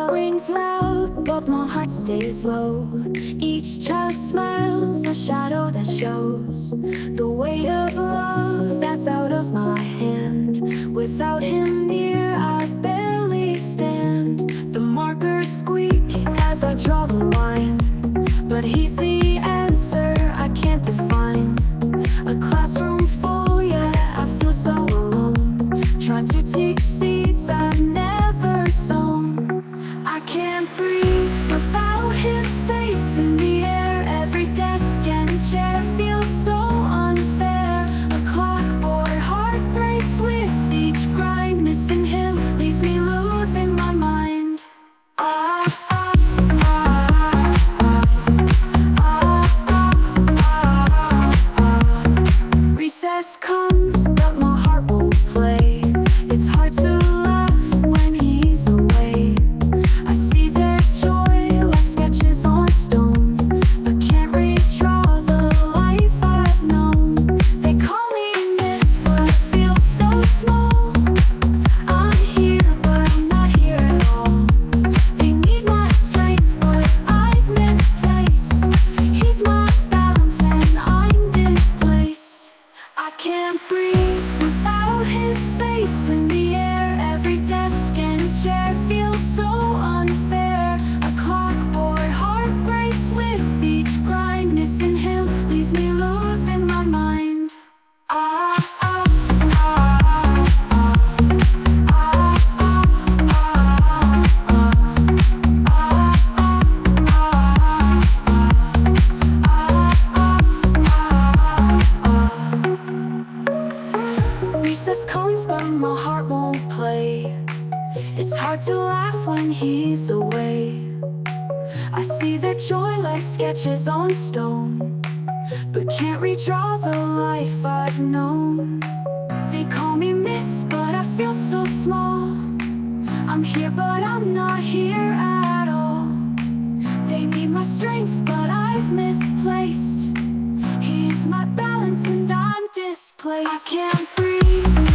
bell rings loud, but my heart stays low. Each child smiles, a shadow that shows the weight of love that's out of my hand. Without him near, I barely stand. The markers squeak as I draw the line, but he's the answer I can't define. A classroom full, yet I feel so alone, trying to teach seeds I've never sown. I can't breathe without his face in the air. Every desk and chair feels so unfair. A clockboard heart breaks with each grind. Missing him leaves me losing my mind. Recess comes, but my heart won't play. It's hard to laugh when he's away. I see their joy like sketches on stone, but can't redraw the life I've known. They call me miss, but I feel so small. I'm here, but I'm not here at all. They need my strength, but I've misplaced. He's my balance and I'm displaced. I can't breathe without his face in the air. Every desk and chair feels so unfair. A clockboard heart breaks with each grind. Missing him leaves me losing my mind. Recess comes, but my heart won't play. It's hard to laugh when he's away. I see their joy like sketches on stone, but can't redraw the life I've known. They call me miss, but I feel so small. I'm here, but I'm not here at all. They need my strength, but I've misplaced. He's my balance and I'm displaced. I can't breathe